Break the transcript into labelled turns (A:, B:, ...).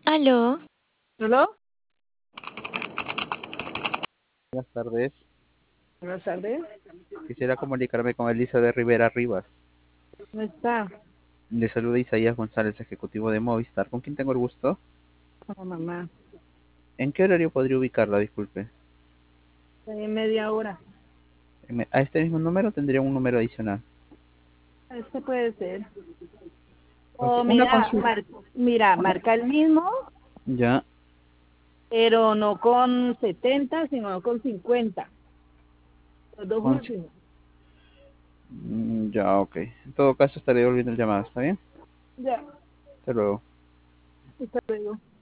A: Aló,
B: ¿Aló?
C: Buenas tardes.
B: Buenas tardes.
C: Quisiera comunicarme con Elisa de Rivera Rivas.
B: ¿Cómo está?
C: Le saluda Isaías González, ejecutivo de Movistar. ¿Con quién tengo el gusto?
B: Como mamá.
C: ¿En qué horario podría ubicarla? Disculpe.
B: En media hora.
C: ¿A este mismo número tendría un número adicional?
B: Este puede ser.
C: Ok,
B: O
C: una
B: mira,
C: consulta.
B: marca el mismo,
C: Ya,
B: pero no con 70, sino con 50. Los dos
C: con...
B: últimos.
C: Ya, ok. En todo caso estaré devolviendo el llamado, ¿está bien?
B: Ya,
C: Hasta luego.
B: hasta luego.